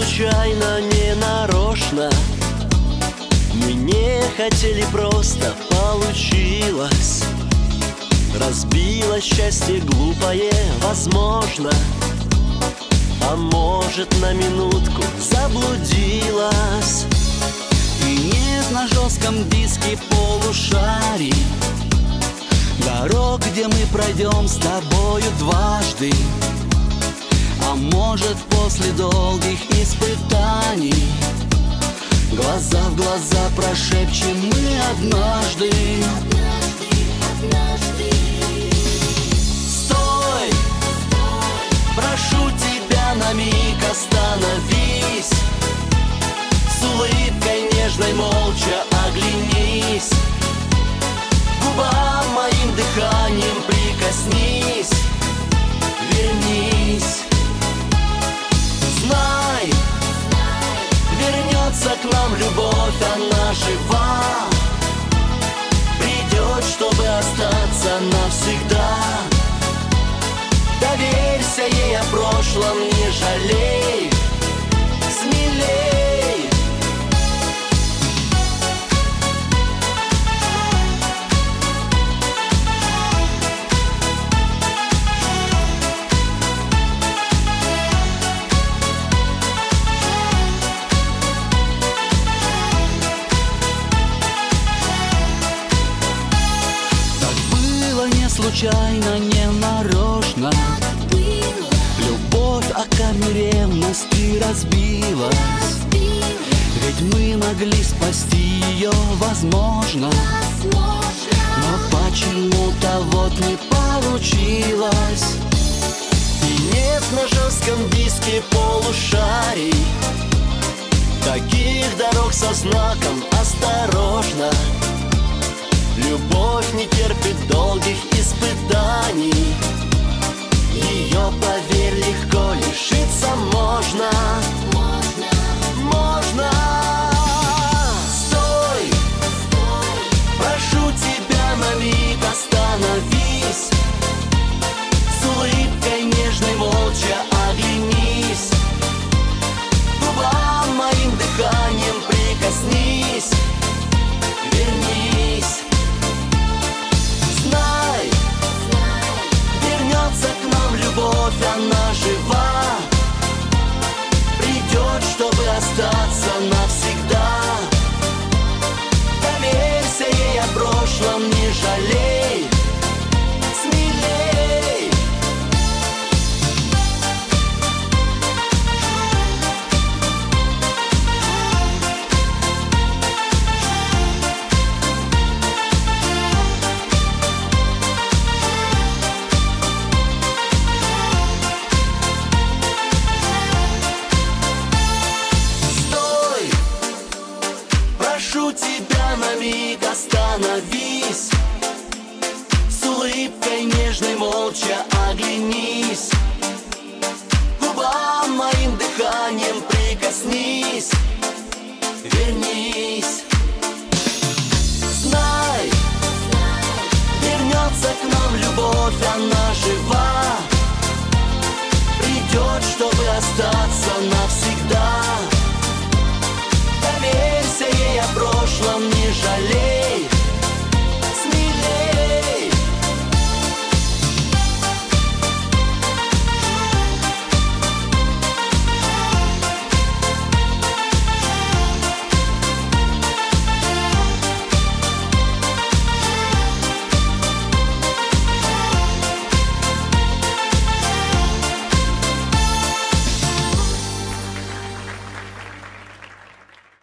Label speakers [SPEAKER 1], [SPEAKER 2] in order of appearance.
[SPEAKER 1] случайно, не нарочно. Мы не хотели, просто получилось. Разбило счастье глупое, возможно. А может, на минутку заблудилась.
[SPEAKER 2] И нет на жестком диске полушарий дорог, где мы пройдем с тобою дважды. А может, после долгих испытаний глаза в глаза прошепчем мы однажды. Стой! Прошу тебя, на миг остановись. С улыбкой нежной молча оглянись. Губам моим дыханием прикоснись. Вернись. Знай, вернется к нам любовь, она жива. Придет, чтобы остаться навсегда. Доверься ей, о прошлом не жалей. Смелей. Случайно, не нарочно. Любовь о камне ревности разбилась. Ведь мы могли спасти ее, возможно. Но почему-то вот не получилось.
[SPEAKER 1] И нет на жестком диске полушарий таких дорог со знаком «Осторожно». Любовь не терпит долгих испытаний. Ее, поверь, легко лишиться можно. Можно. Стой! Прошу тебя, на миг остановись. С улыбкой нежной молча оглянись. Губам моим дыханием прикоснись. Вернись. Знай, вернется к нам любовь, она жива. Придет, чтобы остаться навсегда. Доверься ей, о прошлом не жалей. Смелей. Прошу тебя, на миг остановись. С улыбкой нежной молча оглянись. Губам моим дыханием прикоснись. Вернись. Знай, вернется к нам любовь, она жива. Придет, чтобы остаться навсегда. Доверься ей, о прошлом не жалей.